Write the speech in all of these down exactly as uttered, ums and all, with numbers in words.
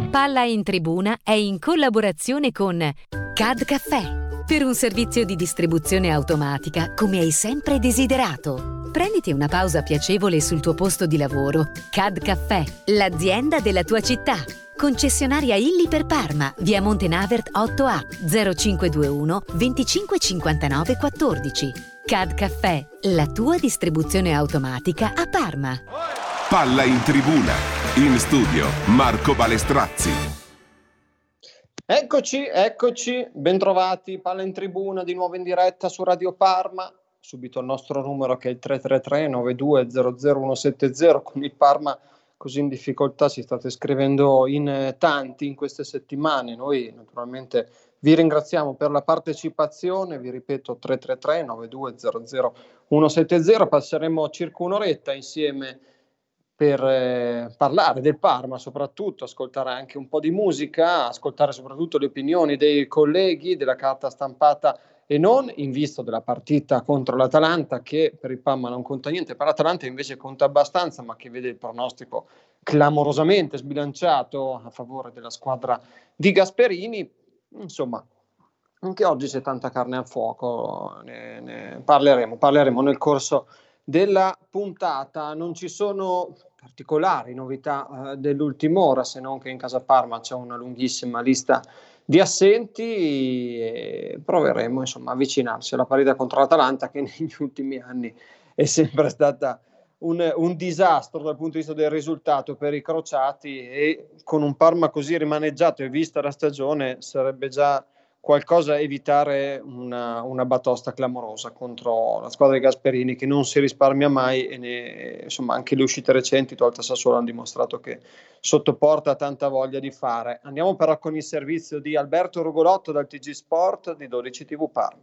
Palla in Tribuna è in collaborazione con C A D Caffè, per un servizio di distribuzione automatica come hai sempre desiderato. Prenditi una pausa piacevole sul tuo posto di lavoro. C A D Caffè, l'azienda della tua città. Concessionaria Illy per Parma, via Montenavert otto A, zero cinque due uno venticinque cinquantanove quattordici. C A D Caffè, la tua distribuzione automatica a Parma. Palla in Tribuna, in studio Marco Balestrazzi. Eccoci, eccoci, bentrovati, Palla in Tribuna di nuovo in diretta su Radio Parma, subito il nostro numero che è il tre tre tre nove due zero zero uno sette zero, con il Parma così in difficoltà si state scrivendo in tanti in queste settimane. Noi naturalmente vi ringraziamo per la partecipazione, vi ripeto tre tre tre nove due zero zero uno sette zero, passeremo circa un'oretta insieme per eh, parlare del Parma, soprattutto ascoltare anche un po' di musica, ascoltare soprattutto le opinioni dei colleghi della carta stampata e non, in vista della partita contro l'Atalanta, che per il Parma non conta niente, per l'Atalanta invece conta abbastanza, ma che vede il pronostico clamorosamente sbilanciato a favore della squadra di Gasperini. Insomma, anche oggi c'è tanta carne al fuoco, ne, ne parleremo, parleremo nel corso della puntata. Non ci sono particolari novità eh, dell'ultima ora, se non che in casa Parma c'è una lunghissima lista di assenti e proveremo insomma a avvicinarsi alla partita contro l'Atalanta, che negli ultimi anni è sempre stata un, un disastro dal punto di vista del risultato per i crociati, e con un Parma così rimaneggiato e vista la stagione sarebbe già qualcosa a evitare una, una batosta clamorosa contro la squadra di Gasperini, che non si risparmia mai, e ne, insomma anche le uscite recenti tolte a Sassuolo hanno dimostrato che sottoporta tanta voglia di fare. Andiamo però con il servizio di Alberto Rugolotto dal T G Sport di dodici tivù Parma.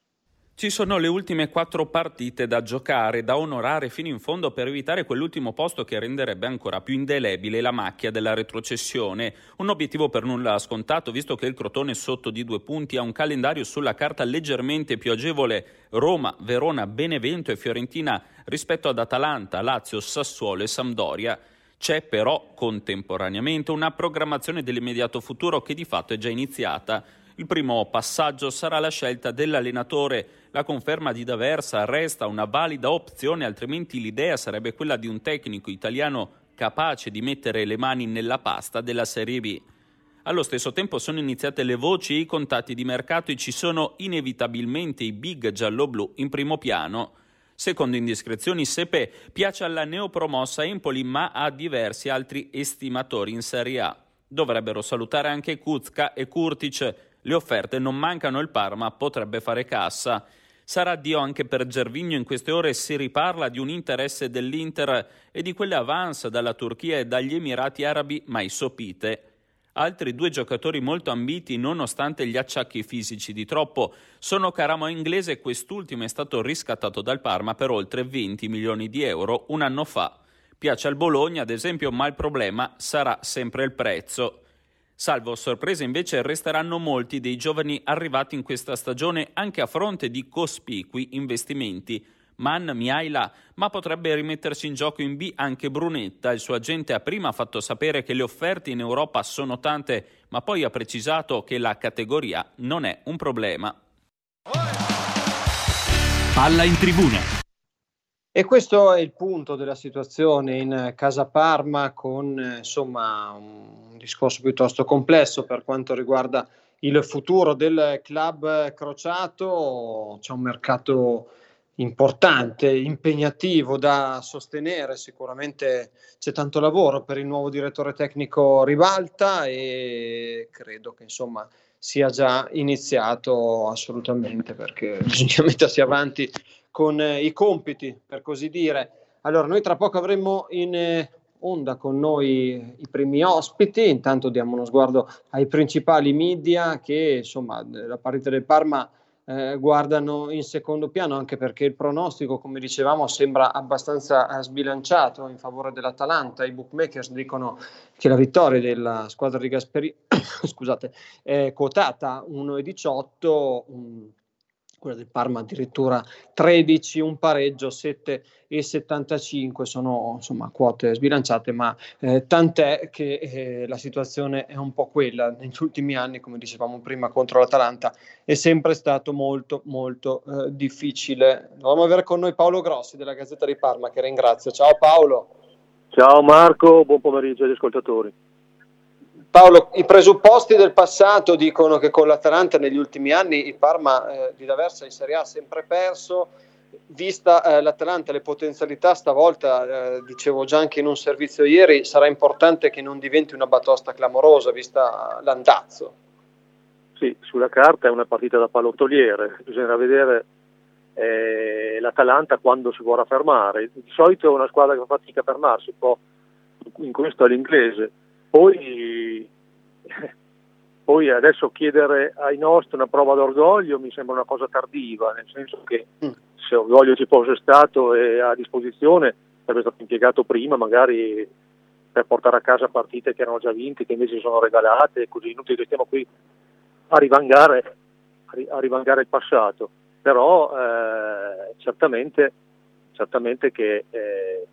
Ci sono le ultime quattro partite da giocare, da onorare fino in fondo per evitare quell'ultimo posto che renderebbe ancora più indelebile la macchia della retrocessione. Un obiettivo per nulla scontato, visto che il Crotone sotto di due punti ha un calendario sulla carta leggermente più agevole: Roma, Verona, Benevento e Fiorentina rispetto ad Atalanta, Lazio, Sassuolo e Sampdoria. C'è però contemporaneamente una programmazione dell'immediato futuro che di fatto è già iniziata. Il primo passaggio sarà la scelta dell'allenatore. La conferma di D'Aversa resta una valida opzione, altrimenti l'idea sarebbe quella di un tecnico italiano capace di mettere le mani nella pasta della Serie B. Allo stesso tempo sono iniziate le voci e i contatti di mercato e ci sono inevitabilmente i big gialloblu in primo piano. Secondo indiscrezioni, Sepe piace alla neopromossa Empoli, ma ha diversi altri estimatori in Serie A. Dovrebbero salutare anche Kuzka e Kurtic. Le offerte non mancano, il Parma potrebbe fare cassa. Sarà addio anche per Gervinho. In queste ore si riparla di un interesse dell'Inter e di quelle avance dalla Turchia e dagli Emirati Arabi mai sopite. Altri due giocatori molto ambiti, nonostante gli acciacchi fisici di troppo, sono Caramo e Inglese. Quest'ultimo è stato riscattato dal Parma per oltre venti milioni di euro un anno fa. Piace al Bologna, ad esempio, ma il problema sarà sempre il prezzo. Salvo sorprese, invece, resteranno molti dei giovani arrivati in questa stagione, anche a fronte di cospicui investimenti. Man, Miaila, ma potrebbe rimettersi in gioco in B anche Brunetta. Il suo agente ha prima fatto sapere che le offerte in Europa sono tante, ma poi ha precisato che la categoria non è un problema. Palla in Tribuna. E questo è il punto della situazione in casa Parma, con insomma un discorso piuttosto complesso per quanto riguarda il futuro del club crociato. C'è un mercato importante, impegnativo da sostenere, sicuramente c'è tanto lavoro per il nuovo direttore tecnico Ribalta e credo che insomma sia già iniziato assolutamente, perché bisogna mettersi avanti con eh, i compiti, per così dire. Allora, noi tra poco avremo in eh, onda con noi i primi ospiti. Intanto diamo uno sguardo ai principali media che, insomma, la partita del Parma eh, guardano in secondo piano, anche perché il pronostico, come dicevamo, sembra abbastanza eh, sbilanciato in favore dell'Atalanta. I bookmakers dicono che la vittoria della squadra di Gasperini scusate, è quotata uno virgola diciotto, um, quella del Parma addirittura tredici, un pareggio, sette e settantacinque, sono insomma quote sbilanciate, ma eh, tant'è che eh, la situazione è un po' quella. Negli ultimi anni, come dicevamo prima, contro l'Atalanta è sempre stato molto molto eh, difficile. Dobbiamo avere con noi Paolo Grossi della Gazzetta di Parma, che ringrazio. Ciao Paolo. Ciao Marco, buon pomeriggio agli ascoltatori. Paolo, i presupposti del passato dicono che con l'Atalanta negli ultimi anni il Parma eh, di D'Aversa in Serie A ha sempre perso. Vista eh, l'Atalanta, le potenzialità stavolta, eh, dicevo già anche in un servizio ieri, sarà importante che non diventi una batosta clamorosa vista l'andazzo. Sì, sulla carta è una partita da pallottoliere, bisogna vedere eh, l'Atalanta quando si vorrà fermare. Di solito è una squadra che fa fatica a fermarsi, un po' in questo all'inglese. Poi, poi adesso chiedere ai nostri una prova d'orgoglio mi sembra una cosa tardiva, nel senso che se orgoglio ci fosse stato e a disposizione sarebbe stato impiegato prima, magari per portare a casa partite che erano già vinte, che invece sono regalate, così inutile che stiamo qui a rivangare, a rivangare il passato. Però eh, certamente, certamente che eh,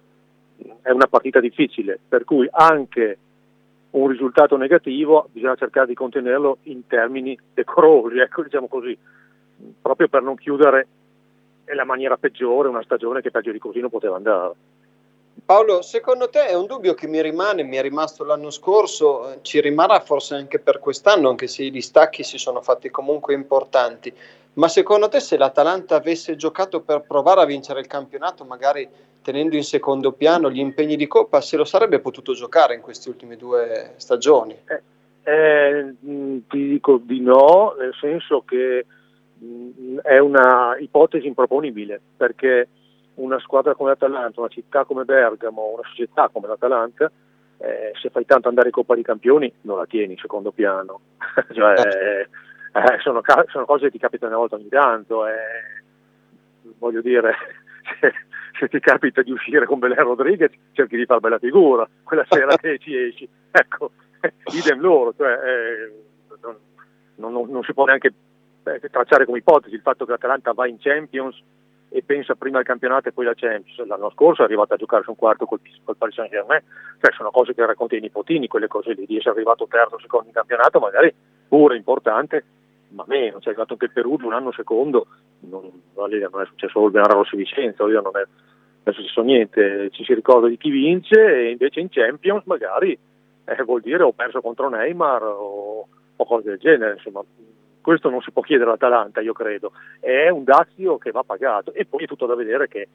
è una partita difficile, per cui anche un risultato negativo bisogna cercare di contenerlo in termini decorosi, ecco, diciamo così, proprio per non chiudere nella maniera peggiore una stagione che peggio di così non poteva andare. Paolo, secondo te è un dubbio che mi rimane, mi è rimasto l'anno scorso, ci rimarrà forse anche per quest'anno, anche se i distacchi si sono fatti comunque importanti, ma secondo te se l'Atalanta avesse giocato per provare a vincere il campionato, magari tenendo in secondo piano gli impegni di Coppa, se lo sarebbe potuto giocare in queste ultime due stagioni? Eh, eh, ti dico di no, nel senso che mh, è una ipotesi improponibile, perché una squadra come l'Atalanta, una città come Bergamo, una società come l'Atalanta, eh, se fai tanto andare in Coppa dei Campioni non la tieni in secondo piano. Cioè, eh, eh, sono, sono cose che ti capitano una volta ogni tanto, eh, voglio dire, se, se ti capita di uscire con Belen Rodriguez cerchi di far bella figura quella sera che ci esci, ecco, idem loro, cioè, eh, non, non, non si può neanche eh, tracciare come ipotesi il fatto che l'Atalanta va in Champions e pensa prima al campionato e poi alla Champions. L'anno scorso è arrivato a giocare su un quarto col, col Paris Saint-Germain, cioè sono cose che racconta i nipotini, quelle cose lì, di essere arrivato terzo o secondo in campionato, magari pure importante, ma meno, cioè è arrivato anche il Perù un anno secondo, non, non è successo solo il Benara Rossi Vicenza, non è, non è successo niente, ci si ricorda di chi vince, e invece in Champions magari eh, vuol dire ho perso contro Neymar o, o cose del genere, insomma. Questo non si può chiedere all'Atalanta, io credo, è un dazio che va pagato, e poi è tutto da vedere che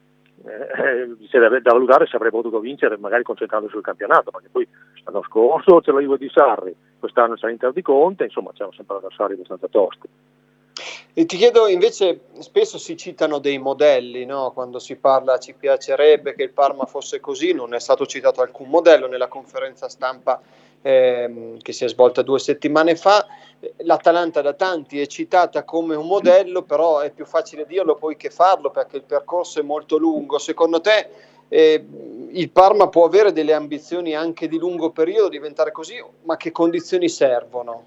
eh, c'è da, da valutare se avrebbe potuto vincere magari concentrandosi sul campionato, perché poi l'anno scorso c'è la Juve di Sarri, quest'anno c'è l'Inter di Conte, insomma c'erano sempre avversari abbastanza tosti. E ti chiedo invece, spesso si citano dei modelli, no? Quando si parla ci piacerebbe che il Parma fosse così, non è stato citato alcun modello nella conferenza stampa ehm, che si è svolta due settimane fa. L'Atalanta da tanti è citata come un modello, però è più facile dirlo poi che farlo, perché il percorso è molto lungo. Secondo te eh, il Parma può avere delle ambizioni anche di lungo periodo, diventare così, ma che condizioni servono?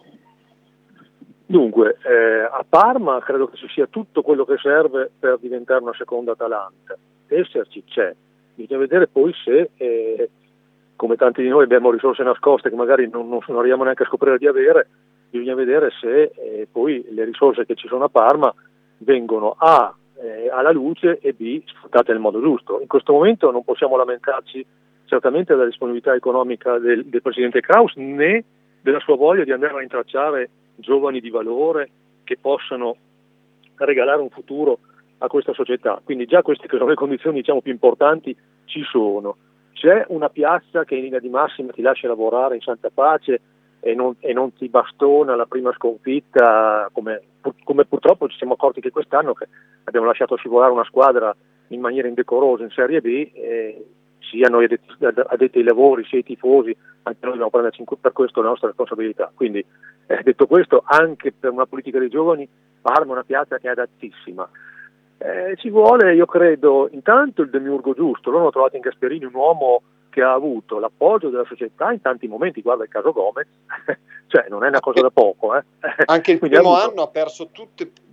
Dunque, eh, a Parma credo che ci sia tutto quello che serve per diventare una seconda Atalanta. Esserci c'è, bisogna vedere poi se, eh, come tanti di noi abbiamo risorse nascoste che magari non, non arriviamo neanche a scoprire di avere, bisogna vedere se eh, poi le risorse che ci sono a Parma vengono A, eh, alla luce, e B, sfruttate nel modo giusto. In questo momento non possiamo lamentarci certamente della disponibilità economica del, del presidente Kraus, né della sua voglia di andare a intracciare giovani di valore che possano regalare un futuro a questa società. Quindi già queste che sono le condizioni, diciamo, più importanti ci sono. C'è una piazza che in linea di massima ti lascia lavorare in santa pace e non, e non ti bastona la prima sconfitta, come, come purtroppo ci siamo accorti che quest'anno, che abbiamo lasciato scivolare una squadra in maniera indecorosa in Serie B, eh, sia noi addetti, addetti ai lavori, sia i tifosi, anche noi dobbiamo prenderci per questo la nostra responsabilità. Quindi, eh, detto questo, anche per una politica dei giovani, Parma è una piazza che è adattissima. Eh, ci vuole, io credo, intanto il demiurgo giusto. Loro hanno trovato in Gasperini un uomo che ha avuto l'appoggio della società in tanti momenti, guarda il caso Gomez, cioè non è una cosa da poco. Eh. Anche il primo avuto... anno ha perso tutte,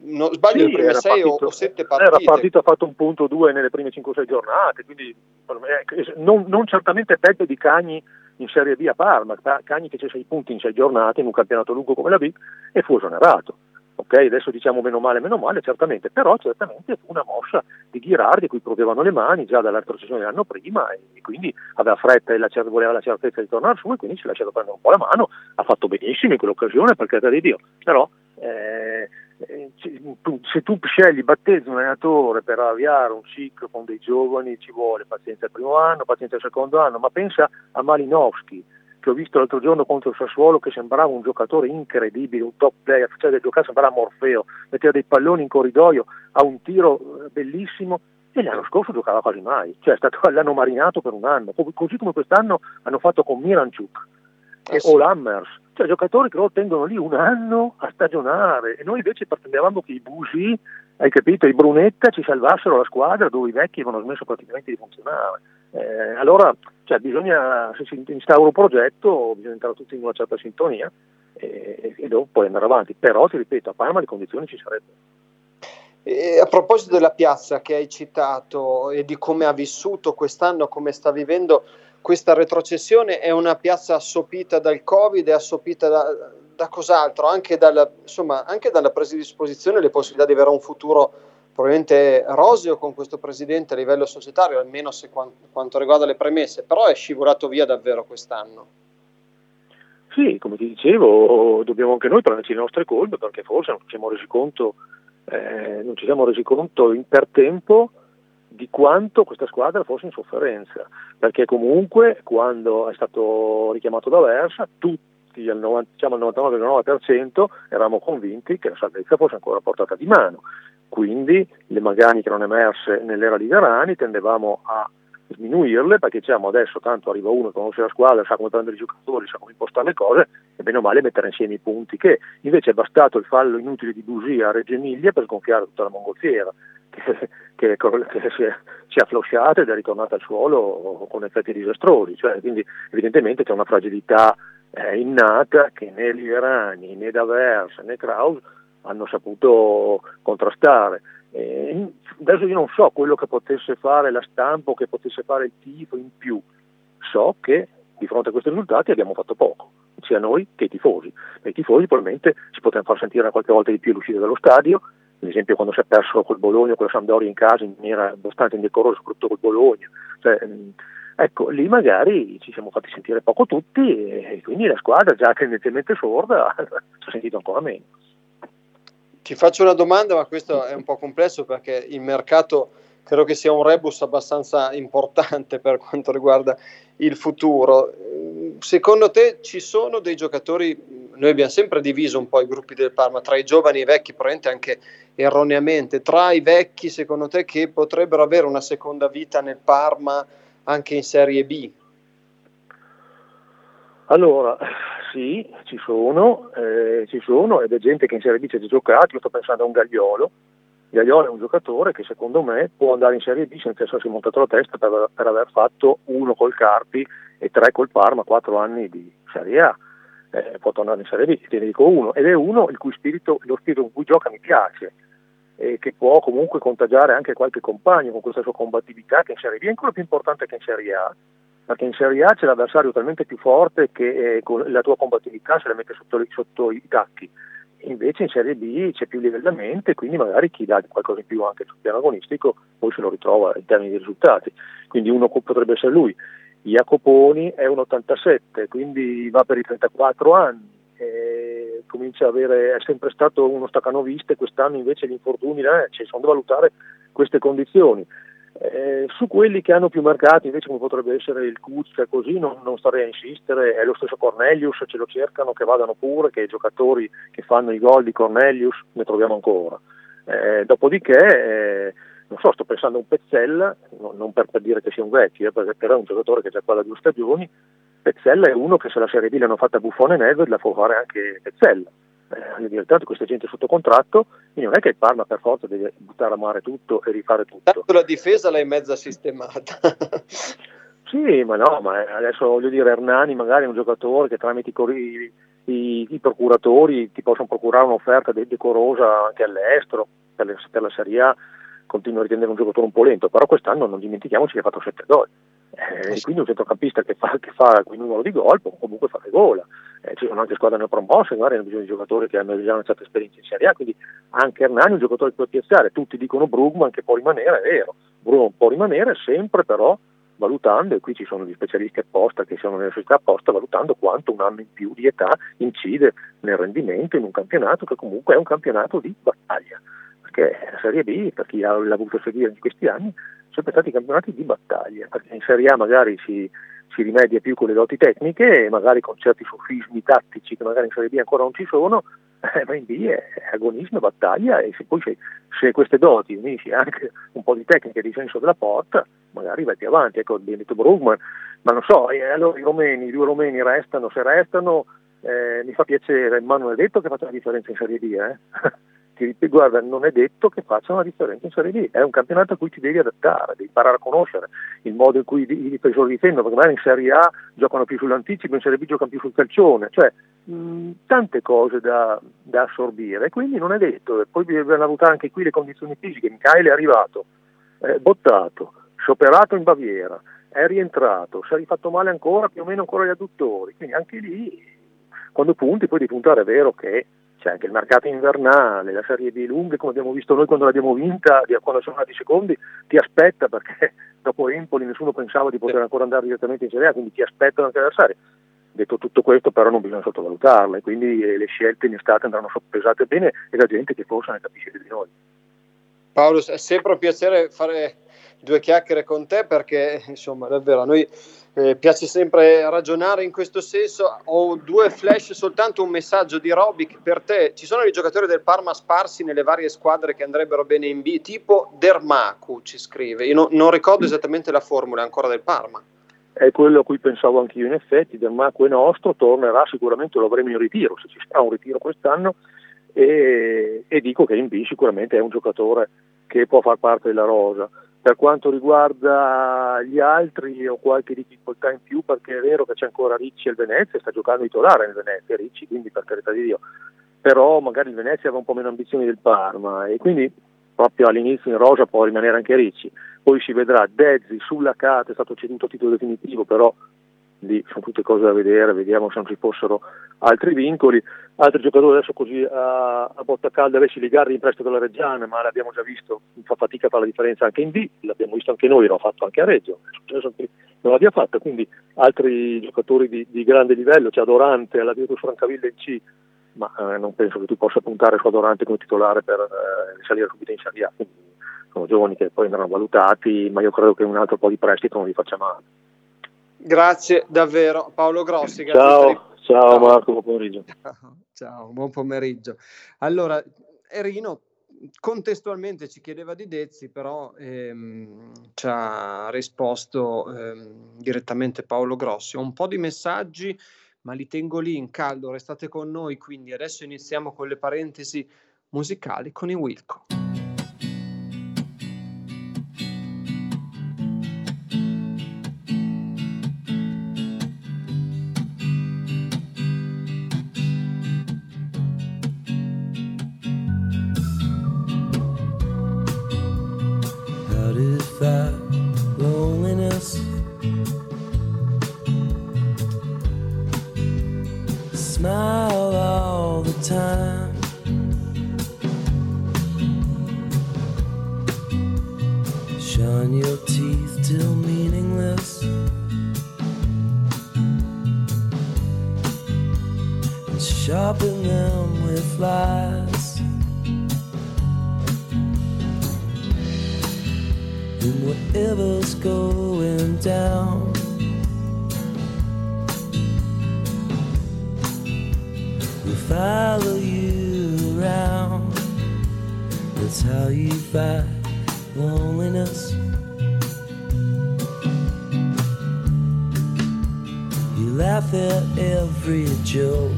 non sbaglio, sì, le prime sei partito, o sette partite. Era partito, ha fatto un punto due nelle prime cinque o sei giornate, quindi non, non certamente peggio di Cagni in Serie B a Parma. Cagni che c'è sei punti in sei giornate in un campionato lungo come la B e fu esonerato. Ok, adesso diciamo meno male, meno male, certamente, però certamente fu una mossa di Ghirardi a cui protevano le mani già dalla retrocessione dell'anno prima e quindi aveva fretta e la, voleva la certezza di tornare su e quindi ci ha lasciato prendere un po' la mano, ha fatto benissimo in quell'occasione, per carità di Dio, però eh, tu, se tu scegli, battezzi un allenatore per avviare un ciclo con dei giovani ci vuole pazienza il primo anno, pazienza il secondo anno, ma pensa a Malinowski, che ho visto l'altro giorno contro il Sassuolo, che sembrava un giocatore incredibile, un top player, cioè del giocare sembrava Morfeo, metteva dei palloni in corridoio, ha un tiro bellissimo e l'anno scorso giocava quasi mai, cioè è stato, l'hanno marinato per un anno, così come quest'anno hanno fatto con Miranchuk e o Lammers, cioè giocatori che loro tengono lì un anno a stagionare e noi invece pretendevamo che i Busi, hai capito, i Brunetta ci salvassero la squadra dove i vecchi avevano smesso praticamente di funzionare. Eh, allora cioè bisogna, se si instaura un progetto bisogna entrare tutti in una certa sintonia e, e dopo poi andare avanti, però ti ripeto, a Parma le condizioni ci sarebbero. E a proposito della piazza che hai citato e di come ha vissuto quest'anno, come sta vivendo questa retrocessione, è una piazza assopita dal Covid, è assopita da, da cos'altro, anche dalla, insomma, anche dalla presa di disposizione le possibilità di avere un futuro probabilmente roseo con questo presidente a livello societario, almeno se quanto, quanto riguarda le premesse, però è scivolato via davvero quest'anno. Sì, come ti dicevo, dobbiamo anche noi prenderci le nostre colpe, perché forse non ci siamo resi conto, eh, non ci siamo resi conto in per tempo di quanto questa squadra fosse in sofferenza, perché comunque quando è stato richiamato da Versa tutti al, novanta, diciamo, al novantanove virgola nove per cento eravamo convinti che la salvezza fosse ancora a portata di mano. Quindi le maganie che erano emerse nell'era di Garani tendevamo a sminuirle, perché diciamo adesso tanto arriva uno che conosce la squadra, sa come prendere i giocatori, sa come impostare le cose e bene o male mettere insieme i punti, che invece è bastato il fallo inutile di Busia a Reggio Emilia per sgonfiare tutta la mongolfiera che, che, che si, è, si è afflosciata ed è ritornata al suolo con effetti disastrosi, cioè, quindi evidentemente c'è una fragilità eh, innata che né Liverani né D'Aversa né Kraus hanno saputo contrastare. Eh, adesso io non so quello che potesse fare la stampa o che potesse fare il tifo in più, so che di fronte a questi risultati abbiamo fatto poco, sia noi che i tifosi. E i tifosi probabilmente si potranno far sentire qualche volta di più l'uscita dallo stadio, ad esempio quando si è perso col Bologna, con la Sampdoria in casa in maniera abbastanza indecorosa, soprattutto col Bologna, cioè, ecco, lì magari ci siamo fatti sentire poco tutti e quindi la squadra, già tendenzialmente sorda, si è sentito ancora meno. Ti faccio una domanda, ma questo è un po' complesso perché il mercato credo che sia un rebus abbastanza importante per quanto riguarda il futuro. Secondo te ci sono dei giocatori, noi abbiamo sempre diviso un po' i gruppi del Parma tra i giovani e i vecchi, probabilmente anche erroneamente, tra i vecchi secondo te che potrebbero avere una seconda vita nel Parma anche in Serie B? Allora, sì, ci sono, eh, ci sono, ed è gente che in Serie B ci ha giocato. Io sto pensando a un Gagliolo. Gagliolo è un giocatore che secondo me può andare in Serie B senza essersi montato la testa per, per aver fatto uno col Carpi e tre col Parma, quattro anni di Serie A. Eh, può tornare in Serie B, te ne dico uno, ed è uno il cui spirito, lo spirito con cui gioca mi piace, e che può comunque contagiare anche qualche compagno con questa sua combattività, che in Serie B è ancora più importante che in Serie A, perché in Serie A c'è l'avversario talmente più forte che eh, con la tua combattività se la mette sotto, sotto i tacchi. Invece in Serie B c'è più livellamento e quindi magari chi dà qualcosa in più anche sul piano agonistico poi se lo ritrova in termini di risultati. Quindi uno potrebbe essere lui. Jacoponi è un ottantasette, quindi va per i trentaquattro anni, e comincia a avere, è sempre stato uno staccanovista e quest'anno invece gli infortuni eh, ci sono da valutare queste condizioni. Eh, su quelli che hanno più mercati invece come potrebbe essere il Kuzka, così non, non starei a insistere, è lo stesso Cornelius, ce lo cercano, che vadano pure, che i giocatori che fanno i gol di Cornelius ne troviamo ancora. Eh, dopodiché eh, non so, sto pensando a un Pezzella, no, non per, per dire che sia un vecchio, eh, perché però è un giocatore che già qua da due stagioni. Pezzella è uno che se la Serie B l'hanno fatta Buffone e Nedved la può fare anche Pezzella. Eh, dire, tanto questa gente è sotto contratto, quindi non è che il Parma per forza deve buttare a mare tutto e rifare tutto. Tanto la difesa l'hai mezza sistemata. Sì, ma no, ma adesso voglio dire, Hernani magari è un giocatore che tramite i, i, i procuratori ti possono procurare un'offerta de- decorosa anche all'estero, per, le, per la Serie A continuo a ritenere un giocatore un po' lento, però quest'anno non dimentichiamoci che ha fatto sette gol. Eh, e quindi un centrocampista che fa, che fa quel numero di gol può comunque fare gola. Eh, ci sono anche squadre neopromosse, magari hanno bisogno di giocatori che hanno già una certa esperienza in Serie A, quindi anche Hernani è un giocatore che può piazzare. Tutti dicono Brugman che può rimanere, è vero, Brugman può rimanere sempre però valutando, e qui ci sono gli specialisti apposta che sono nelle società apposta, valutando quanto un anno in più di età incide nel rendimento in un campionato che comunque è un campionato di battaglia, perché la Serie B, per chi ha, l'ha avuto seguire in questi anni, sono sempre stati campionati di battaglia, perché in Serie A magari si, si rimedia più con le doti tecniche e magari con certi sofismi tattici che magari in Serie B ancora non ci sono, eh, ma in B è agonismo e battaglia, e se poi se, se queste doti unisci anche un po' di tecnica e di senso della porta, magari vai più avanti. Ecco, abbiamo detto Brugman, ma non so, eh, allora i romeni, i due romeni restano, se restano eh, mi fa piacere, ma non è detto che faccia la differenza in Serie B, eh? Ti, guarda, non è detto che faccia una differenza in Serie B, è un campionato a cui ti devi adattare, devi imparare a conoscere il modo in cui i difensori difendono, perché magari in Serie A giocano più sull'anticipo, in Serie B giocano più sul calcione, cioè mh, tante cose da, da assorbire, e quindi non è detto. Poi bisogna valutare anche qui le condizioni fisiche. Michael è arrivato, eh, bottato, scioperato in Baviera, è rientrato, si è rifatto male ancora, più o meno ancora gli adduttori, quindi anche lì quando punti poi devi puntare. È vero che c'è anche il mercato invernale, la Serie B lunga, come abbiamo visto noi quando l'abbiamo vinta, quando sono andati secondi, ti aspetta, perché dopo Empoli nessuno pensava di poter ancora andare direttamente in Serie A, quindi ti aspettano anche l'avversario. Detto tutto questo, però non bisogna sottovalutarle, quindi eh, le scelte in estate andranno soppesate bene e la gente che forse ne capisce di noi. Paolo, è sempre un piacere fare due chiacchiere con te, perché insomma davvero a noi eh, piace sempre ragionare in questo senso. Ho due flash, soltanto un messaggio di Robic per te. Ci sono i giocatori del Parma sparsi nelle varie squadre che andrebbero bene in B, tipo Dermaku, ci scrive. Io no, non ricordo esattamente la formula ancora del Parma. È quello a cui pensavo anch'io, in effetti. Dermaku è nostro, tornerà sicuramente, lo avremo in ritiro, se ci sarà un ritiro quest'anno, e, e dico che in B sicuramente è un giocatore che può far parte della rosa. Per quanto riguarda gli altri ho qualche difficoltà in più, perché è vero che c'è ancora Ricci al Venezia, sta giocando titolare nel Venezia Ricci, quindi per carità di Dio, però magari il Venezia aveva un po' meno ambizioni del Parma, e quindi proprio all'inizio in rosa può rimanere anche Ricci. Poi si vedrà. Dezzi sulla Cate è stato ceduto a titolo definitivo, però lì sono tutte cose da vedere, vediamo se non ci fossero altri vincoli. Altri giocatori adesso così a, a botta calda, invece Ligardi in prestito dalla Reggiana, ma l'abbiamo già visto, fa fatica a fare la differenza anche in B, l'abbiamo visto anche noi, l'ho fatto anche a Reggio, è successo che non l'abbiamo fatta, quindi altri giocatori di, di grande livello, c'è Adorante all'addirittura su Francavilla in C, ma eh, non penso che tu possa puntare su Adorante come titolare per eh, salire subito in Serie A, quindi sono giovani che poi andranno valutati, ma io credo che un altro po' di prestito non li faccia male. Grazie davvero Paolo Grossi. Ciao, grazie ciao, ciao Marco, buon pomeriggio. Ciao, ciao, buon pomeriggio. Allora, Erino contestualmente ci chiedeva di Dezzi, però ehm, ci ha risposto ehm, direttamente Paolo Grossi. Ho un po' di messaggi, ma li tengo lì in caldo, restate con noi, quindi adesso iniziamo con le parentesi musicali con i Wilco. Smile all the time, shine your teeth till meaningless, and sharpen them with flies. And whatever's going down, follow you around. That's how you fight loneliness. You laugh at every joke,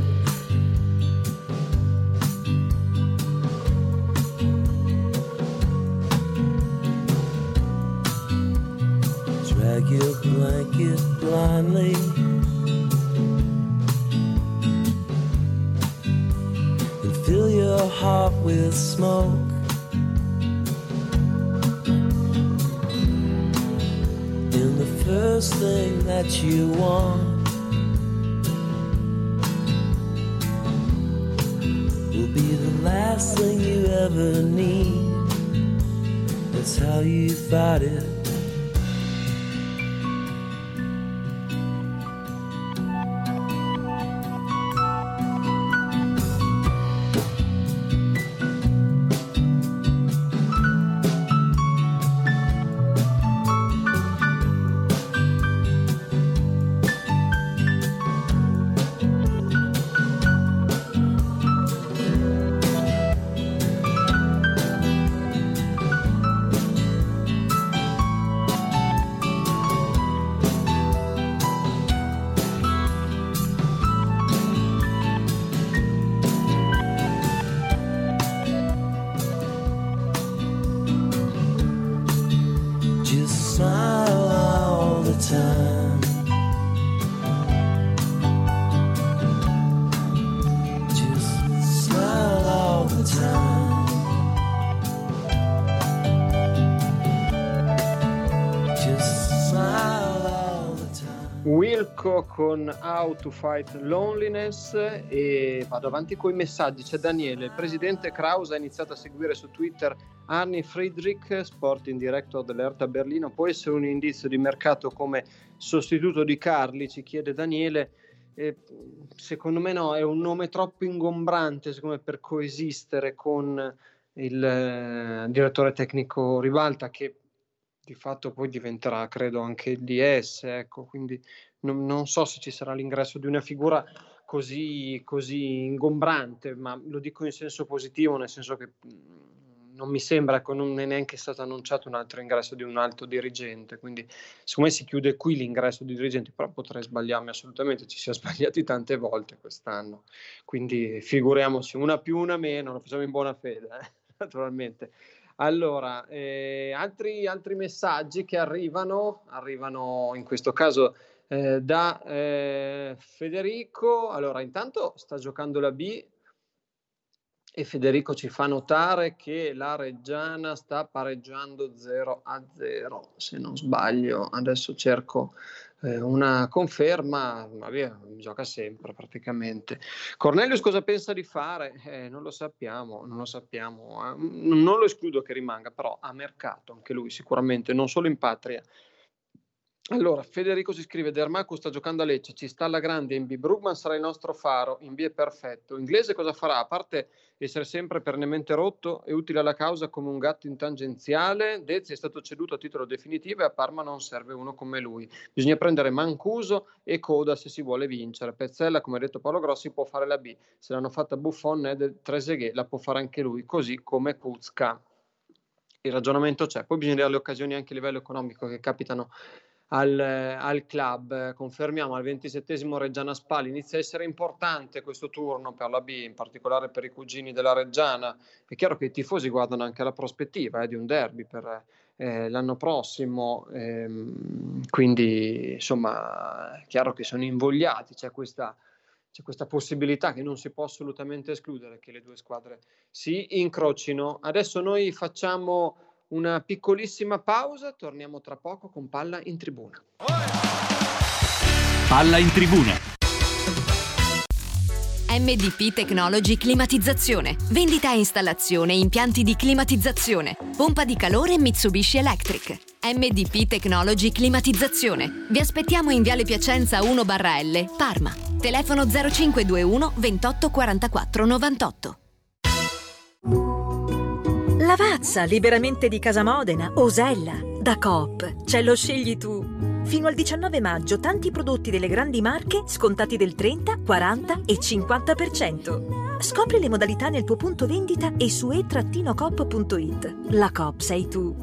drag your blanket blindly heart with smoke. And the first thing that you want will be the last thing you ever need. That's how you fight it. Wilco con How to Fight Loneliness, e vado avanti con i messaggi. C'è Daniele: il presidente Kraus ha iniziato a seguire su Twitter Arni Friedrich, sporting director dell'Hertha Berlino, può essere un indizio di mercato come sostituto di Carli, ci chiede Daniele. Eh, secondo me no, è un nome troppo ingombrante secondo me per coesistere con il eh, direttore tecnico Ribalta, che di fatto poi diventerà credo anche il D S, ecco, quindi non, non so se ci sarà l'ingresso di una figura così, così ingombrante, ma lo dico in senso positivo, nel senso che non mi sembra, ecco, non è neanche stato annunciato un altro ingresso di un alto dirigente, quindi secondo me si chiude qui l'ingresso di dirigenti, però potrei sbagliarmi assolutamente, ci si è sbagliati tante volte quest'anno, quindi figuriamoci, una più una meno, lo facciamo in buona fede, eh, naturalmente. Allora, eh, altri, altri messaggi che arrivano, arrivano in questo caso eh, da eh, Federico. Allora, intanto sta giocando la B e Federico ci fa notare che la Reggiana sta pareggiando zero a zero, se non sbaglio. Adesso cerco eh, una conferma, ma via, gioca sempre praticamente. Cornelius cosa pensa di fare? Eh, non lo sappiamo, non lo sappiamo. Eh, non lo escludo che rimanga, però a mercato anche lui sicuramente, non solo in patria. Allora, Federico si scrive: Dermaco sta giocando a Lecce, ci sta alla grande in B, Brugman sarà il nostro faro, in B è perfetto. Inglese cosa farà? A parte essere sempre perennemente rotto, è utile alla causa come un gatto in tangenziale. Dezzi è stato ceduto a titolo definitivo e a Parma non serve uno come lui. Bisogna prendere Mancuso e Coda se si vuole vincere. Pezzella, come ha detto Paolo Grossi, può fare la B. Se l'hanno fatta Buffon e del Trezeguet, la può fare anche lui, così come Kuzka. Il ragionamento c'è. Poi bisogna vedere le occasioni anche a livello economico che capitano Al, al club. Confermiamo al ventisettesimo Reggiana Spal, inizia a essere importante questo turno per la B, in particolare per i cugini della Reggiana. È chiaro che i tifosi guardano anche alla prospettiva eh, di un derby per eh, l'anno prossimo, ehm, quindi insomma è chiaro che sono invogliati, c'è questa c'è questa possibilità che non si può assolutamente escludere che le due squadre si incrocino. Adesso noi facciamo una piccolissima pausa, torniamo tra poco con Palla in Tribuna. Palla in Tribuna. M D P Technology Climatizzazione. Vendita e installazione impianti di climatizzazione. Pompa di calore Mitsubishi Electric. M D P Technology Climatizzazione. Vi aspettiamo in Viale Piacenza uno barra L, Parma. Telefono zero cinque due uno ventotto quarantaquattro novantotto. Lavazza, liberamente di Casa Modena, Osella, da Coop, c'è lo scegli tu. Fino al diciannove maggio tanti prodotti delle grandi marche scontati del trenta, quaranta e cinquanta per cento. Scopri le modalità nel tuo punto vendita e su e coop punto it. La Coop sei tu.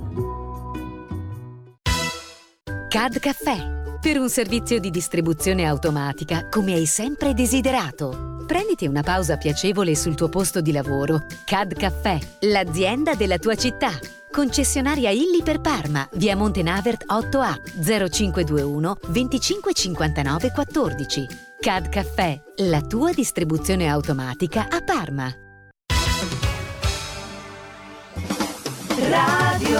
C A D Caffè. Per un servizio di distribuzione automatica come hai sempre desiderato. Prenditi una pausa piacevole sul tuo posto di lavoro. C A D Caffè, l'azienda della tua città. Concessionaria Illy per Parma, via Montenavert otto A, zero cinque due uno venticinque cinquantanove quattordici. C A D Caffè, la tua distribuzione automatica a Parma. Radio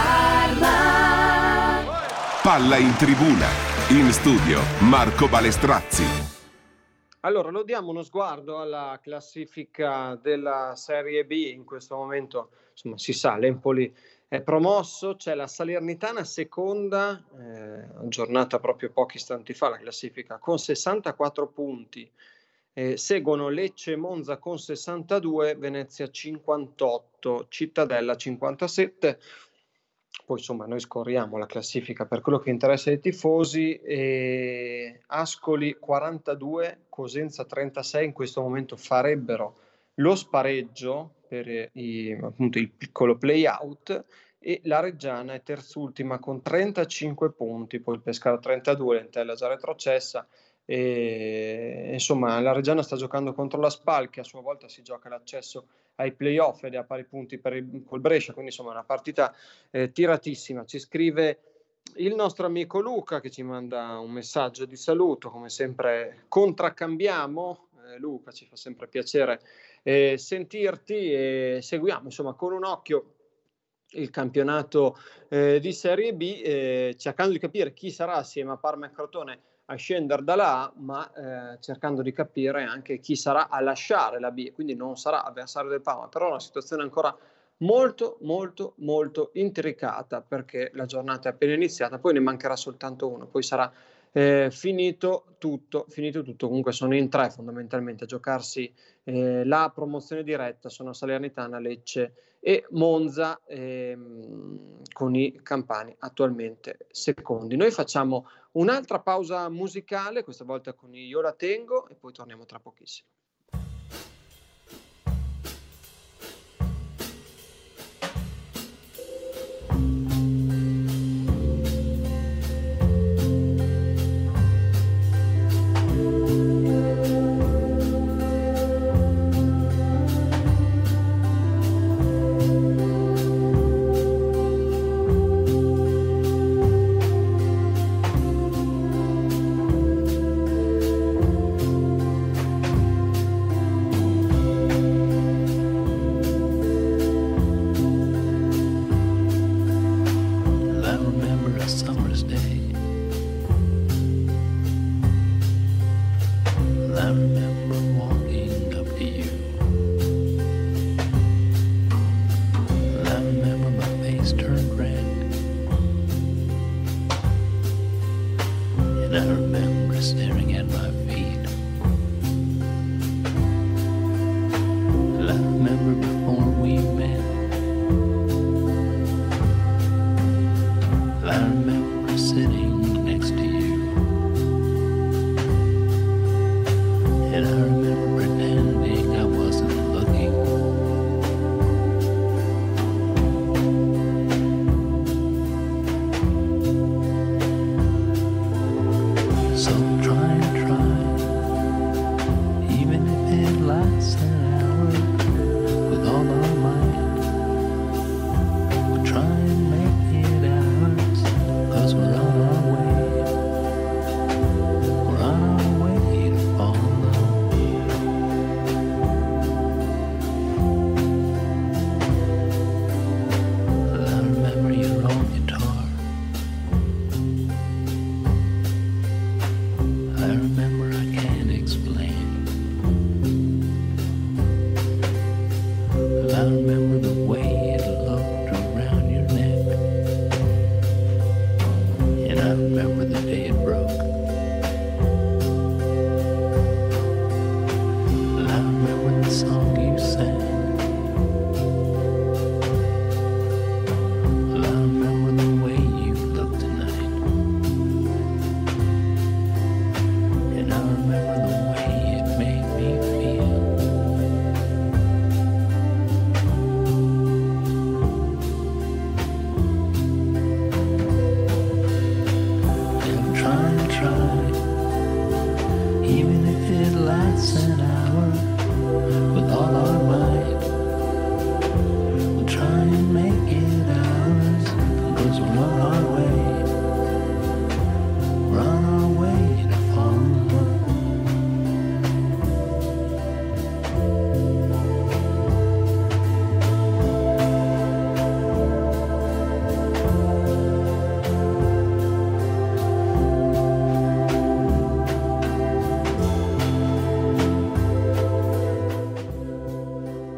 Parma. Palla in tribuna. In studio Marco Balestrazzi. Allora, lo diamo uno sguardo alla classifica della Serie B. In questo momento, insomma, si sa, l'Empoli è promosso, c'è la Salernitana seconda, eh, aggiornata proprio pochi istanti fa la classifica, con sessantaquattro punti. Eh, seguono Lecce e Monza con sessantadue, Venezia cinquantotto, Cittadella cinquantasette. Poi insomma noi scorriamo la classifica per quello che interessa ai tifosi. E Ascoli quarantadue, Cosenza trentasei, in questo momento farebbero lo spareggio per i, appunto, il piccolo play-out, e la Reggiana è terzultima con trentacinque punti, poi il Pescara trentadue, l'Entella già retrocessa. E, insomma, la Reggiana sta giocando contro la Spal, che a sua volta si gioca l'accesso ai playoff ed è a pari punti per il, col Brescia, quindi insomma è una partita eh, tiratissima. Ci scrive il nostro amico Luca, che ci manda un messaggio di saluto, come sempre contraccambiamo. eh, Luca, ci fa sempre piacere eh, sentirti, e seguiamo insomma con un occhio il campionato eh, di Serie B, eh, cercando di capire chi sarà assieme a Parma e Crotone a scendere da là A, ma eh, cercando di capire anche chi sarà a lasciare la B, quindi non sarà avversario del Parma. Però una situazione ancora molto molto molto intricata, perché la giornata è appena iniziata, poi ne mancherà soltanto uno, poi sarà eh, finito tutto, finito tutto. Comunque sono in tre fondamentalmente a giocarsi eh, la promozione diretta, sono Salernitana, Lecce e Monza, ehm, con i campani attualmente secondi. Noi facciamo un'altra pausa musicale, questa volta con Io la tengo, e poi torniamo tra pochissimo.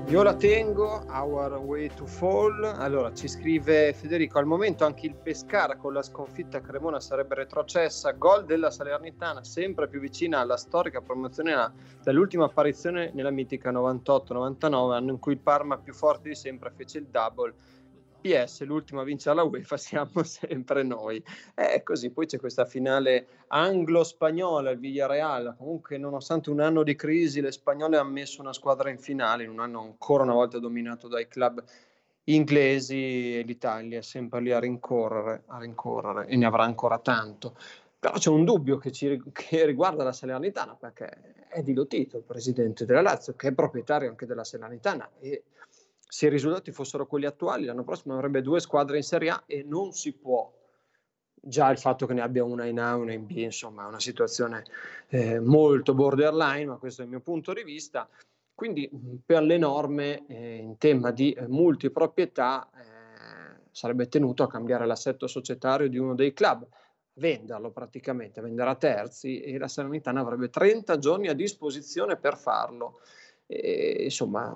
Io la tengo, Our Way to Fall. Allora, ci scrive Federico, al momento anche il Pescara con la sconfitta a Cremona sarebbe retrocessa, gol della Salernitana sempre più vicina alla storica promozione dall'ultima apparizione nella mitica novantotto novantanove, anno in cui il Parma più forte di sempre fece il double. P S, l'ultima a vincere la UEFA siamo sempre noi. È così, poi c'è questa finale anglo-spagnola, il Villarreal. Comunque, nonostante un anno di crisi, le spagnole hanno messo una squadra in finale, in un anno ancora una volta dominato dai club inglesi, e l'Italia è sempre lì a rincorrere, a rincorrere e ne avrà ancora tanto. Però c'è un dubbio che, ci, che riguarda la Salernitana, perché è Di Lotito, il presidente della Lazio, che è proprietario anche della Salernitana, e se i risultati fossero quelli attuali, l'anno prossimo avrebbe due squadre in Serie A e non si può. Già il fatto che ne abbia una in A e una in B, insomma, è una situazione eh, molto borderline, ma questo è il mio punto di vista. Quindi per le norme eh, in tema di eh, multiproprietà eh, sarebbe tenuto a cambiare l'assetto societario di uno dei club, venderlo praticamente, vendere a terzi, e la Salernitana avrebbe trenta giorni a disposizione per farlo. E, insomma,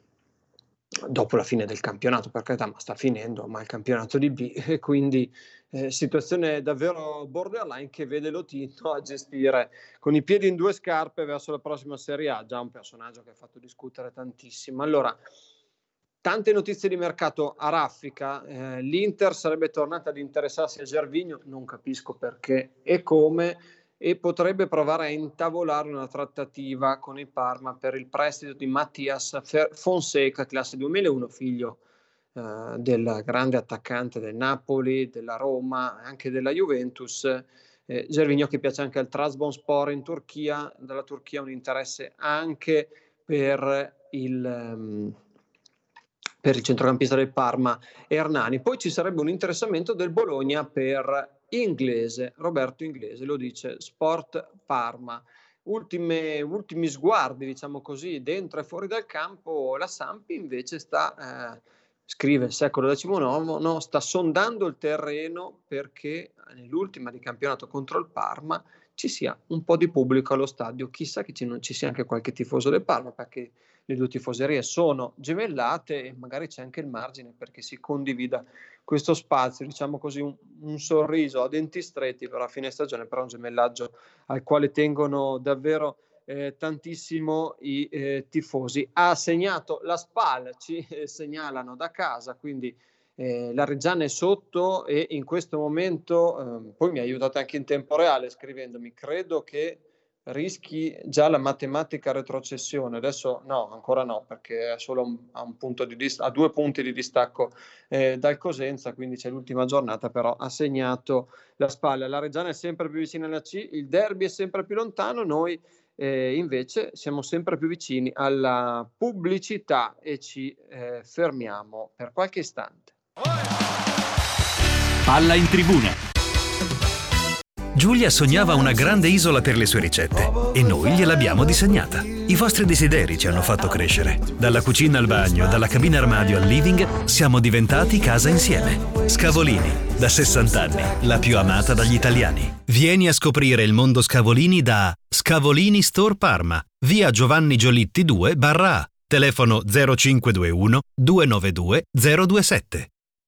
dopo la fine del campionato, per carità, ma sta finendo, ma il campionato di B, e quindi eh, situazione davvero borderline che vede Lotito a gestire con i piedi in due scarpe verso la prossima Serie A, già un personaggio che ha fatto discutere tantissimo. Allora, tante notizie di mercato a raffica, eh, l'Inter sarebbe tornata ad interessarsi a Gervinho, non capisco perché e come, e potrebbe provare a intavolare una trattativa con il Parma per il prestito di Mattias Fonseca, classe duemilauno, figlio eh, del grande attaccante del Napoli, della Roma, anche della Juventus. Eh, Gervinho che piace anche al Trabzonspor in Turchia, dalla Turchia un interesse anche per il... Um, per il centrocampista del Parma Hernani. Poi ci sarebbe un interessamento del Bologna per Inglese, Roberto Inglese, lo dice Sport Parma. Ultime, ultimi sguardi, diciamo così, dentro e fuori dal campo, la Sampi invece sta, eh, scrive il Secolo diciannove, no, sta sondando il terreno perché nell'ultima di campionato contro il Parma ci sia un po' di pubblico allo stadio, chissà che ci, non ci sia anche qualche tifoso del Parma, perché le due tifoserie sono gemellate e magari c'è anche il margine perché si condivida questo spazio, diciamo così, un, un sorriso a denti stretti per la fine stagione, però un gemellaggio al quale tengono davvero eh, tantissimo i eh, tifosi. Ha segnato la Spal, ci eh, segnalano da casa, quindi eh, la Reggiana è sotto e in questo momento, eh, poi mi aiutate anche in tempo reale scrivendomi, credo che rischi già la matematica retrocessione. Adesso no, ancora no, perché è solo un, a, un punto di dist- a due punti di distacco eh, dal Cosenza, quindi c'è l'ultima giornata, però ha segnato la Spalla. La Reggiana è sempre più vicina alla C, il derby è sempre più lontano, noi eh, invece siamo sempre più vicini alla pubblicità e ci eh, fermiamo per qualche istante. Palla in tribuna. Giulia sognava una grande isola per le sue ricette e noi gliel'abbiamo disegnata. I vostri desideri ci hanno fatto crescere. Dalla cucina al bagno, dalla cabina armadio al living, siamo diventati casa insieme. Scavolini, da sessanta anni, la più amata dagli italiani. Vieni a scoprire il mondo Scavolini da Scavolini Store Parma, via Giovanni Giolitti due barra A, telefono zero cinque due uno due nove due zero due sette.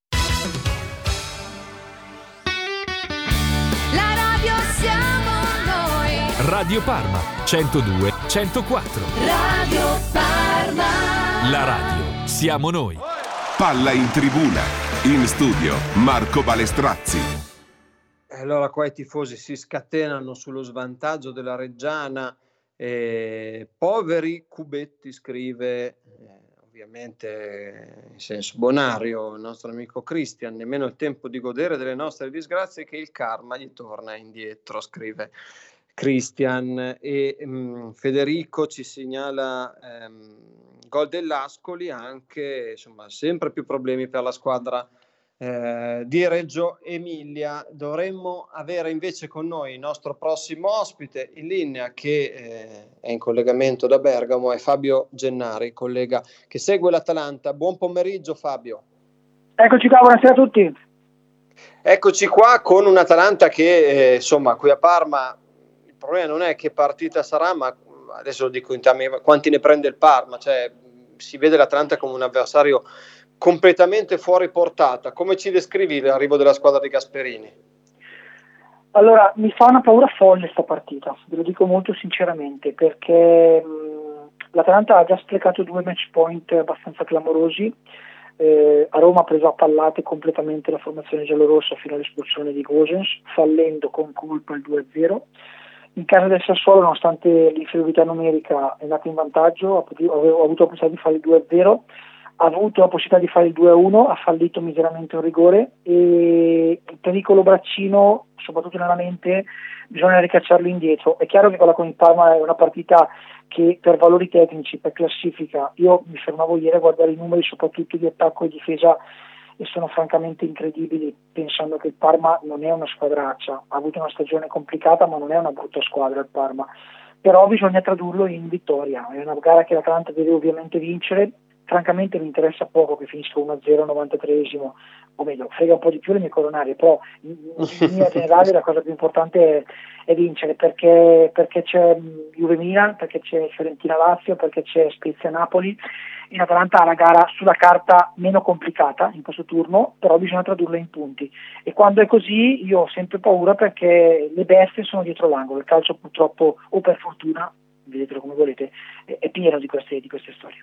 Radio Parma centodue centoquattro. Radio Parma. La radio siamo noi. Palla in tribuna. In studio Marco Balestrazzi. Allora qua i tifosi si scatenano sullo svantaggio della Reggiana. Eh, poveri cubetti, scrive eh, ovviamente in senso bonario il nostro amico Christian. Nemmeno il tempo di godere delle nostre disgrazie che il karma gli torna indietro, scrive Christian. E um, Federico ci segnala um, gol dell'Ascoli, anche insomma sempre più problemi per la squadra eh, di Reggio Emilia. Dovremmo avere invece con noi il nostro prossimo ospite in linea, che eh, è in collegamento da Bergamo, è Fabio Gennari, collega che segue l'Atalanta. Buon pomeriggio Fabio. Eccoci qua, buonasera a tutti. Eccoci qua con un Atalanta che eh, insomma qui a Parma il problema non è che partita sarà, ma adesso lo dico in termini, quanti ne prende il Parma, cioè si vede l'Atalanta come un avversario completamente fuori portata. Come ci descrivi l'arrivo della squadra di Gasperini? Allora, mi fa una paura folle sta partita, ve lo dico molto sinceramente, perché mh, l'Atalanta ha già sprecato due match point abbastanza clamorosi. Eh, a Roma ha preso a pallate completamente la formazione giallorossa fino all'espulsione di Gosens, fallendo con colpa il due a zero. In casa del Sassuolo, nonostante l'inferiorità numerica, è andato in vantaggio, ha, potuto, ha avuto la possibilità di fare il due a zero, ha avuto la possibilità di fare il due a uno, ha fallito miseramente un rigore, e il pericolo braccino, soprattutto nella mente, bisogna ricacciarlo indietro. È chiaro che quella con il Parma è una partita che per valori tecnici, per classifica, io mi fermavo ieri a guardare i numeri soprattutto di attacco e difesa, e sono francamente incredibili, pensando che il Parma non è una squadraccia, ha avuto una stagione complicata ma non è una brutta squadra il Parma, però bisogna tradurlo in vittoria. È una gara che l'Atalanta deve ovviamente vincere. Francamente mi interessa poco che finisca uno a zero al novantatreesimo, o meglio, frega un po' di più le mie coronarie, però in, in linea generale la cosa più importante è, è vincere, perché, perché c'è Juve Milan, perché c'è Fiorentina Lazio, perché c'è Spezia Napoli. In Atalanta ha la gara sulla carta meno complicata in questo turno, però bisogna tradurla in punti, e quando è così io ho sempre paura, perché le bestie sono dietro l'angolo. Il calcio purtroppo, o per fortuna, vedetelo come volete, è, è pieno di queste, di queste storie.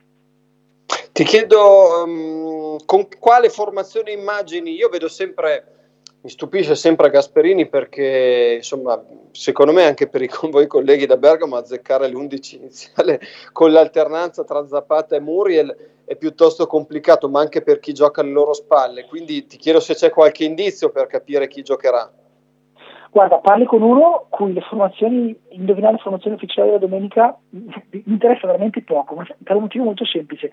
Ti chiedo um, con quale formazione immagini. Io vedo sempre, mi stupisce sempre Gasperini, perché insomma secondo me anche per i, con voi colleghi da Bergamo azzeccare l'undici iniziale con l'alternanza tra Zapata e Muriel è piuttosto complicato, ma anche per chi gioca alle loro spalle, quindi ti chiedo se c'è qualche indizio per capire chi giocherà. Guarda, parli con uno cui le formazioni, indovinare le formazioni ufficiali della domenica mi interessa veramente poco, ma per un motivo molto semplice,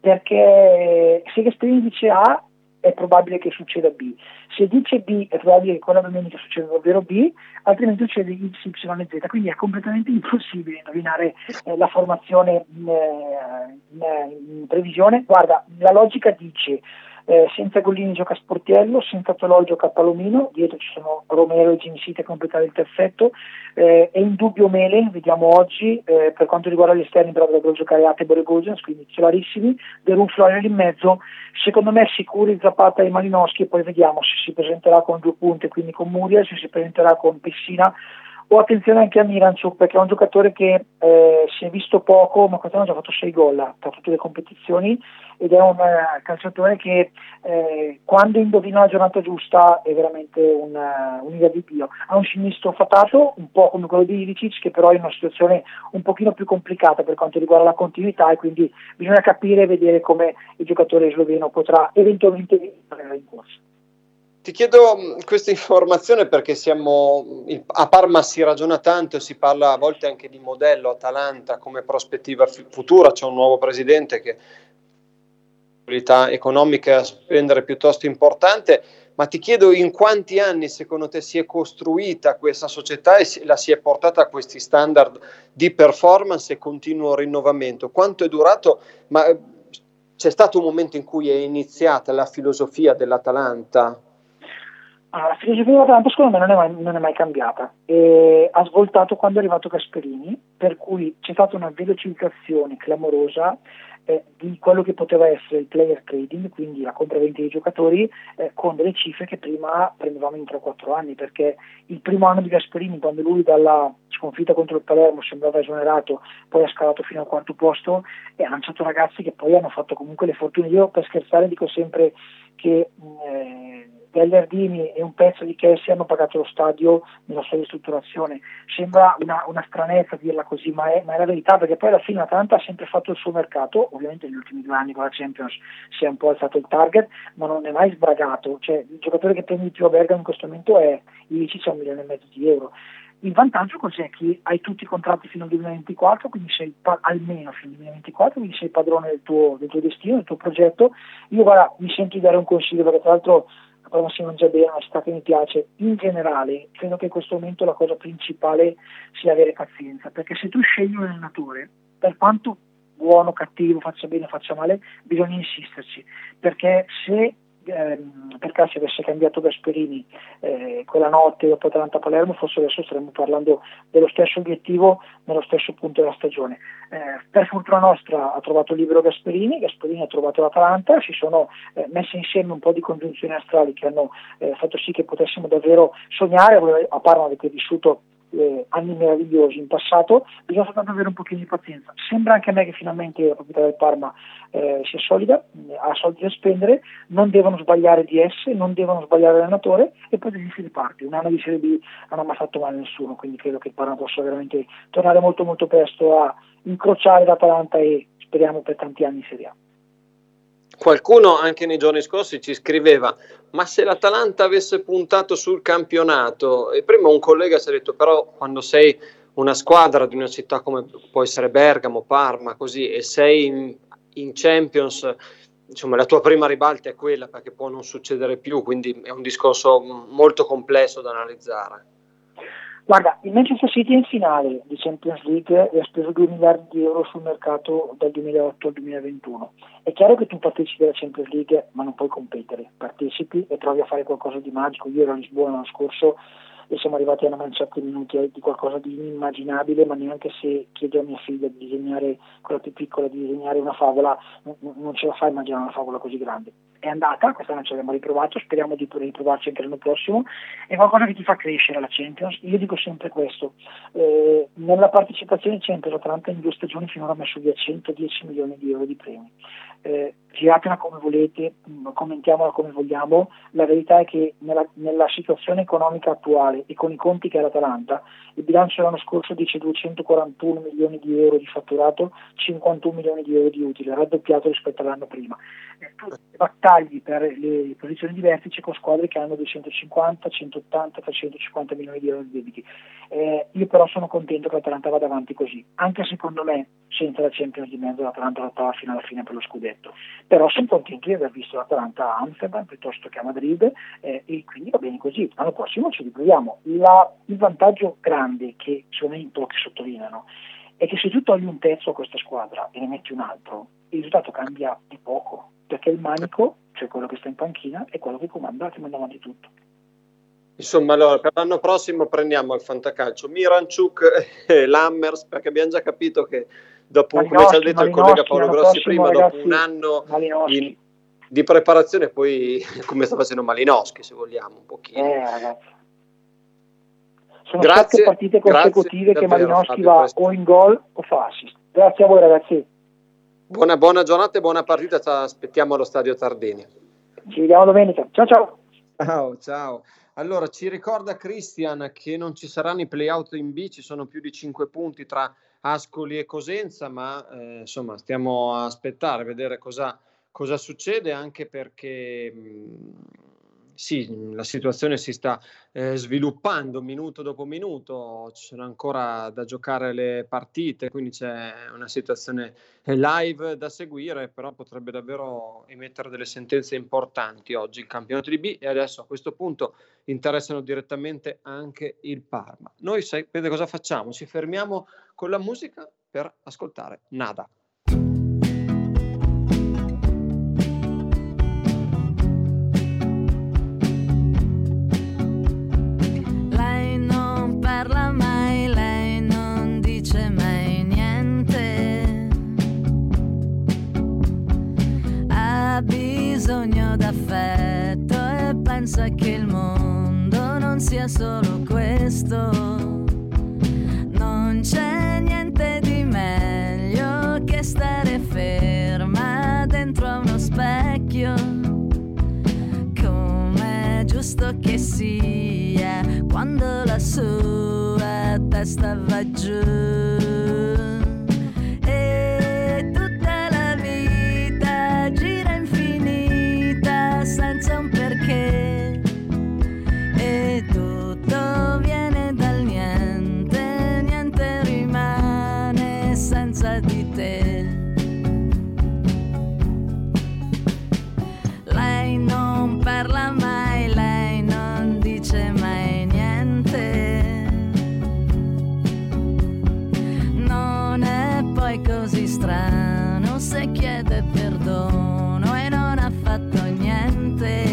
perché se Gasperini dice A è probabile che succeda B, se dice B è probabile che quella domenica succeda davvero B, altrimenti succede Y, Y e Z, quindi è completamente impossibile indovinare eh, la formazione in, in, in previsione. Guarda, la logica dice Eh, senza Gollini gioca Sportiello, senza Toloi gioca Palomino, dietro ci sono Romero e Ginsite a completare il terzetto, eh, è in dubbio Mele, vediamo oggi, eh, per quanto riguarda gli esterni però dovrebbero giocare Atebor e Gosens, quindi chiarissimi, De Runfloyer in mezzo, secondo me sicuri Zapata e Malinowski, e poi vediamo se si presenterà con due punte, quindi con Muriel, se si presenterà con Pessina. O attenzione anche a Miranchuk, perché è un giocatore che eh, si è visto poco, ma quest'anno ha già fatto sei gol tra tutte le competizioni, ed è un uh, calciatore che eh, quando indovina la giornata giusta è veramente un, uh, un'idea di Dio. Ha un sinistro fatato, un po' come quello di Ilicic, che però è in una situazione un pochino più complicata per quanto riguarda la continuità, e quindi bisogna capire e vedere come il giocatore sloveno potrà eventualmente vincere in corsa. Ti chiedo questa informazione perché siamo a Parma, si ragiona tanto e si parla a volte anche di modello Atalanta come prospettiva futura. C'è un nuovo presidente che ha possibilità economiche a spendere piuttosto importante, ma ti chiedo in quanti anni secondo te si è costruita questa società e la si è portata a questi standard di performance e continuo rinnovamento. Quanto è durato? Ma c'è stato un momento in cui è iniziata la filosofia dell'Atalanta? Ah, la filosofia dell'Atalanta secondo me non è mai, non è mai cambiata, e ha svoltato quando è arrivato Gasperini, per cui c'è stata una velocizzazione clamorosa eh, di quello che poteva essere il player trading, quindi la compravendita dei giocatori, eh, con delle cifre che prima prendevamo in tre o quattro anni, perché il primo anno di Gasperini, quando lui dalla sconfitta contro il Palermo sembrava esonerato, poi ha scalato fino al quarto posto e ha lanciato ragazzi che poi hanno fatto comunque le fortune. Io per scherzare dico sempre che eh, Gallardini e un pezzo di Kessi hanno pagato lo stadio nella sua ristrutturazione. Sembra una, una stranezza dirla così, ma è, ma è la verità, perché poi alla fine l'Atalanta ha sempre fatto il suo mercato. Ovviamente negli ultimi due anni con la Champions si è un po' alzato il target, ma non è mai sbragato. Cioè, il giocatore che prende di più a Bergamo in questo momento è Ilicic, a un milione e mezzo di euro. Il vantaggio cos'è? Che hai tutti i contratti fino al duemilaventiquattro, quindi sei pa- almeno fino al duemilaventiquattro, quindi sei padrone del tuo, del tuo destino, del tuo progetto. Io guarda, mi sento di dare un consiglio, perché tra l'altro Roma si mangia bene, è una città che mi piace. In generale credo che in questo momento la cosa principale sia avere pazienza, perché se tu scegli un allenatore, per quanto buono, cattivo, faccia bene, faccia male, bisogna insisterci, perché se ehm, Percassi avesse cambiato Gasperini eh, quella notte dopo Atalanta-Palermo, forse adesso staremmo parlando dello stesso obiettivo nello stesso punto della stagione. Eh, per fortuna nostra ha trovato libero Gasperini, Gasperini ha trovato l'Atalanta, si sono eh, messe insieme un po' di congiunzioni astrali che hanno eh, fatto sì che potessimo davvero sognare. A Parma avete vissuto Eh, anni meravigliosi in passato, bisogna soltanto avere un pochino di pazienza. Sembra anche a me che finalmente la proprietà del Parma eh, sia solida, ha soldi da spendere, non devono sbagliare D S, non devono sbagliare l'allenatore e poi si riparte. Un anno di Serie B non ha mai fatto male a nessuno, quindi credo che il Parma possa veramente tornare molto molto presto a incrociare l'Atalanta e speriamo per tanti anni in Serie A. Qualcuno anche nei giorni scorsi ci scriveva: ma se l'Atalanta avesse puntato sul campionato, e prima un collega ci ha detto però quando sei una squadra di una città come può essere Bergamo, Parma, così, e sei in, in Champions, insomma la tua prima ribalta è quella, perché può non succedere più, quindi è un discorso molto complesso da analizzare. Guarda, il Manchester City è in finale di Champions League e ha speso due miliardi di euro sul mercato dal duemilaotto al duemilaventuno. È chiaro che tu partecipi alla Champions League ma non puoi competere, partecipi e provi a fare qualcosa di magico. Io ero a Lisbona l'anno scorso e siamo arrivati a una manciata di minuti di qualcosa di inimmaginabile, ma neanche se chiedo a mia figlia di disegnare, quella più piccola, di disegnare una favola, non, non ce la fa a immaginare una favola così grande. È andata, quest'anno ci abbiamo riprovato, speriamo di riprovarci anche l'anno prossimo, è qualcosa che ti fa crescere la Champions. Io dico sempre questo, eh, nella partecipazione in Champions l'Atalanta in due stagioni finora ha messo via centodieci milioni di euro di premi. Eh, giratela come volete, commentiamola come vogliamo, la verità è che nella, nella situazione economica attuale e con i conti che ha l'Atalanta, il bilancio dell'anno scorso dice duecentoquarantuno milioni di euro di fatturato, cinquantuno milioni di euro di utile, raddoppiato rispetto all'anno prima. Eh, tu battagli per le posizioni di vertice con squadre che hanno duecentocinquanta, centottanta, trecentocinquanta milioni di euro di debiti. Eh, io però sono contento che l'Atalanta vada avanti così, anche secondo me senza la Champions di mezzo l'Atalanta lottava fino alla fine per lo scudetto, però sono contento di aver visto l'Atalanta a Amsterdam piuttosto che a Madrid eh, e quindi va bene così. L'anno prossimo ci riproviamo. La, il vantaggio grande che secondo me in pochi sottolineano è che se tu togli un terzo a questa squadra e ne metti un altro, il risultato cambia di poco, perché il manico, cioè quello che sta in panchina, è quello che comanda, che manda avanti tutto. Insomma, allora per l'anno prossimo prendiamo al fantacalcio Miranchuk e Lammers, perché abbiamo già capito che dopo, come ci ha detto il collega Paolo Grossi prima, dopo un anno in, di preparazione, poi come sta facendo Malinowski, se vogliamo, un pochino. Eh, ragazzi. Sono sette partite consecutive che Malinowski va questo. o in gol o fa assist. Grazie a voi, ragazzi. Buona, buona giornata e buona partita, ci aspettiamo allo Stadio Tardini. Ci vediamo domenica. Ciao ciao. Ciao, ciao. Allora, ci ricorda Christian che non ci saranno i play-out in B, ci sono più di cinque punti tra Ascoli e Cosenza, ma eh, insomma stiamo a aspettare, vedere cosa, cosa succede, anche perché mh, sì, la situazione si sta eh, sviluppando minuto dopo minuto, ci sono ancora da giocare le partite, quindi c'è una situazione live da seguire, però potrebbe davvero emettere delle sentenze importanti oggi il campionato di B, e adesso a questo punto interessano direttamente anche il Parma. Noi sapete cosa facciamo? Ci fermiamo con la musica per ascoltare Nada. Bisogno d'affetto e pensa che il mondo non sia solo questo. Non c'è niente di meglio che stare ferma dentro a uno specchio, come è giusto che sia quando la sua testa va giù. Senza un perché, e tutto viene dal niente, niente rimane senza di te. Lei non parla mai, lei non dice mai niente, non è poi così strano se chiede perdono e non ha fatto niente.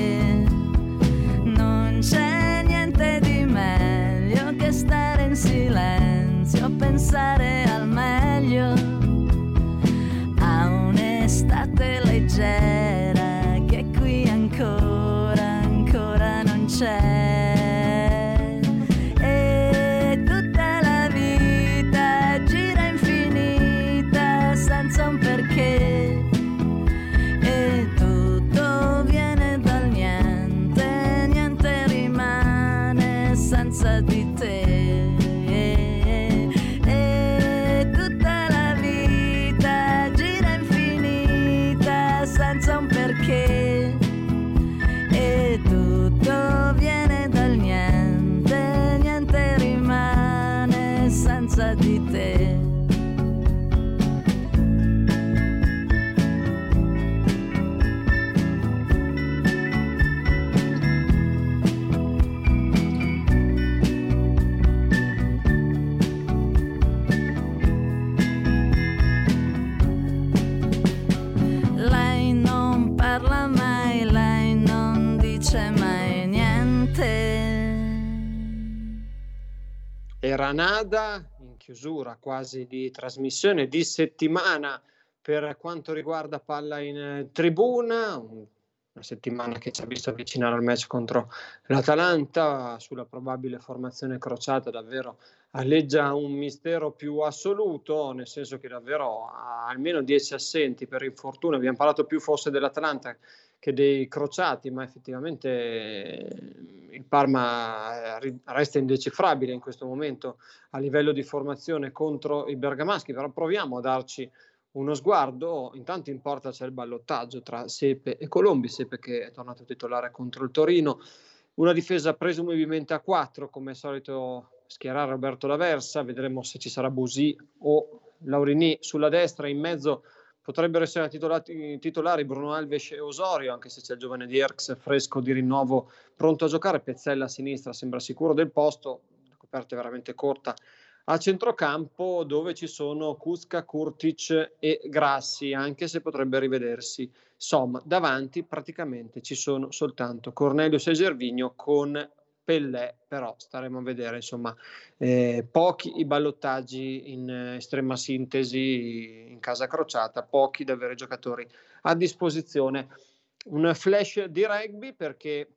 un'estate leggera che qui ancora, ancora non c'è. E tutta la vita gira infinita senza un perché. E tutto viene dal niente, niente rimane senza di te. E tutta la vita gira infinita senza un perché. E tutto viene dal niente, niente rimane senza di te. Lei non parla mai, lei non dice mai niente. Era Nada in chiusura quasi di trasmissione di settimana per quanto riguarda Palla in Tribuna, una settimana che ci ha visto avvicinare al match contro l'Atalanta. Sulla probabile formazione crociata davvero alleggia un mistero più assoluto, nel senso che davvero ha almeno dieci assenti per infortunio. Abbiamo parlato più forse dell'Atalanta che dei crociati, ma effettivamente il Parma resta indecifrabile in questo momento a livello di formazione contro i bergamaschi. Però proviamo a darci uno sguardo. Intanto in porta c'è il ballottaggio tra Sepe e Colombi, Sepe che è tornato titolare contro il Torino, una difesa presumibilmente a quattro, come al solito schierare Roberto D'Aversa, vedremo se ci sarà Busì o Laurini sulla destra. In mezzo potrebbero essere titolati, titolari Bruno Alves e Osorio, anche se c'è il giovane Dierks fresco di rinnovo pronto a giocare. Pezzella a sinistra sembra sicuro del posto, la coperta è veramente corta a centrocampo, dove ci sono Kuska, Kurtic e Grassi, anche se potrebbe rivedersi Som. Davanti praticamente ci sono soltanto Cornelius e Gervinho con Pellè, però staremo a vedere, insomma, eh, pochi i ballottaggi in estrema sintesi in casa crociata, pochi davvero i giocatori a disposizione. Un flash di rugby perché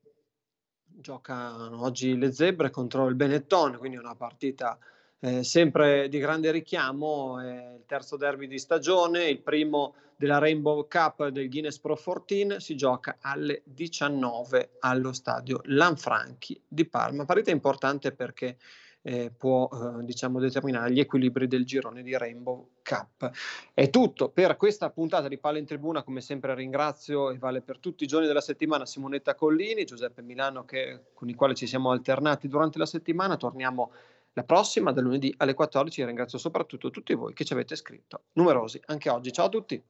giocano oggi le Zebre contro il Benetton, quindi una partita Eh, sempre di grande richiamo, eh, il terzo derby di stagione, il primo della Rainbow Cup del Guinness Pro quattordici, si gioca alle diciannove allo stadio Lanfranchi di Parma. Partita importante perché eh, può eh, diciamo determinare gli equilibri del girone di Rainbow Cup. È tutto per questa puntata di Palla in Tribuna. Come sempre ringrazio, e vale per tutti i giorni della settimana, Simonetta Collini, Giuseppe Milano, che, con i quali ci siamo alternati durante la settimana. Torniamo la prossima, da lunedì alle quattordici. Ringrazio soprattutto tutti voi che ci avete scritto numerosi anche oggi. Ciao a tutti.